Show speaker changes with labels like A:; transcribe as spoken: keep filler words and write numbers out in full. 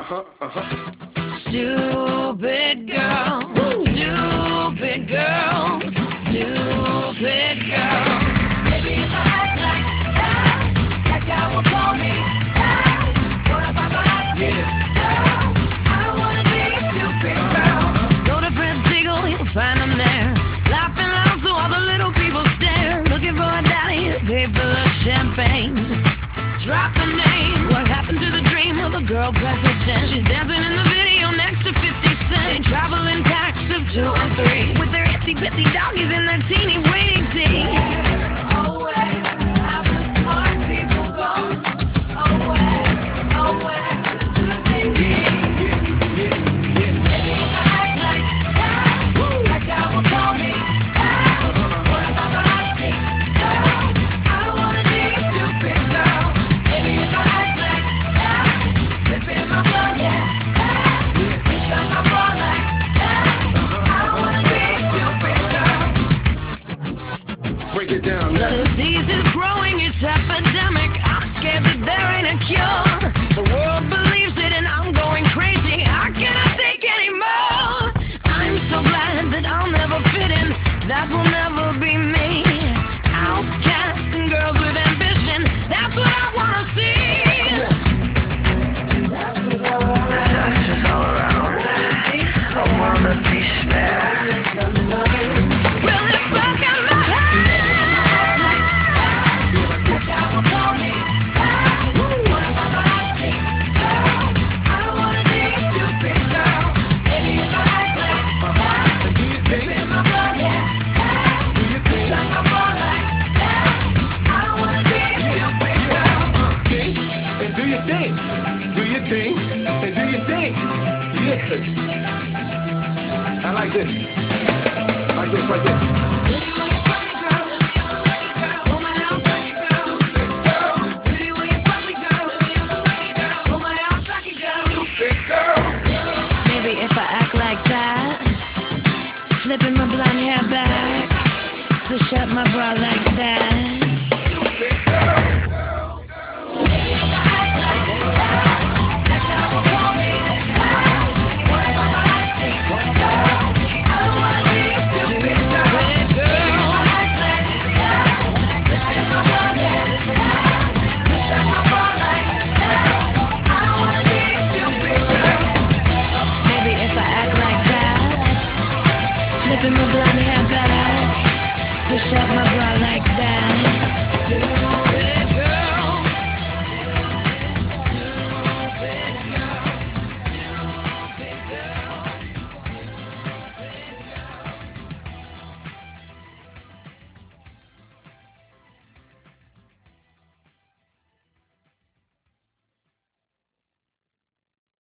A: Uh-huh, uh-huh.
B: Stupid girl, stupid girl, stupid girl. Maybe if I act like that, that guy will call me back. What if I'm asking? Girl, I don't wanna be a stupid girl. Go to Fred Siegel, you'll find him there, laughing loud so all the little people stare, looking for a daddy to pay for the champagne. Drop the name. What happened to the dream of a girl president? She's dancing in the video next to fifty cent. They travel in packs of two and three, with their itsy bitsy doggies and their teeny weeny teeth. Away, have the smart people gone. Away, away, to the Maybe if I act like that, that guy will call me back. What if I'm asking? Girl, I don't wanna be a stupid girl. Maybe if I act like that, slip in my blood, yeah, that. Bitch, I'm not born like that. I don't wanna be a stupid girl.
A: Break it down
B: The
A: now.
B: disease is growing, it's epidemic. I'm scared that there ain't a cure. The world believes it and I'm going crazy. I cannot take anymore. I'm so glad that I'll never fit in. That will never be me. Outcast and girls with ambition. That's what I wanna see. Success all around. A world of despair. Well, if I got my head, that guy will call me back. What if I'm asking? Girl, I don't wanna be a stupid girl. Maybe if I act like that, slip in my blood, yeah, that. Bitch, I'm not born like that. I don't wanna be a stupid girl.
A: Thing and do your thing. Do your thing and do your thing. Yeah. I like this.